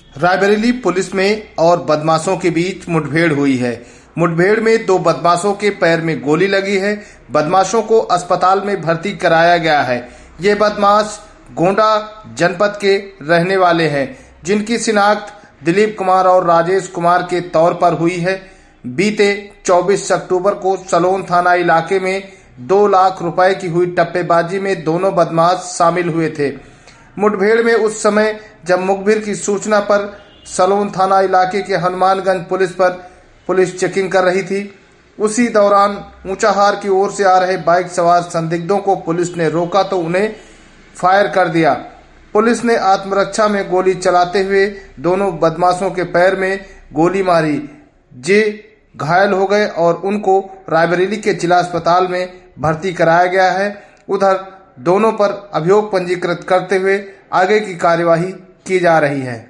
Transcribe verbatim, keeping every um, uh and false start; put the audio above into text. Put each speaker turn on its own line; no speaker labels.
Raebareli police में और बदमाशों के बीच मुठभेड़ हुई है। मुठभेड़ में दो बदमाशों के पैर में गोली लगी है। बदमाशों को अस्पताल में भर्ती कराया गया है। ये बदमाश गोंडा जनपद के रहने वाले हैं, जिनकी शिनाख्त दिलीप कुमार और राजेश कुमार के तौर पर हुई है। बीते चौबीस अक्टूबर को सलोन थाना इलाके में दो लाख रुपए की हुई टप्पेबाजी में दोनों बदमाश शामिल हुए थे। मुठभेड़ में उस समय जब मुखबिर की सूचना पर सलोन थाना इलाके के हनुमानगंज पुलिस पर पुलिस चेकिंग कर रही थी, उसी दौरान ऊंचाहार की ओर से आ रहे बाइक सवार संदिग्धों को पुलिस ने रोका तो उन्हें फायर कर दिया। पुलिस ने आत्मरक्षा में गोली चलाते हुए दोनों बदमाशों के पैर में गोली मारी। जे घायल हो गए और उनको रायबरेली के जिला अस्पताल में भर्ती कराया गया है। उधर दोनों पर अभियोग पंजीकृत करते हुए आगे की कार्यवाही की जा रही है।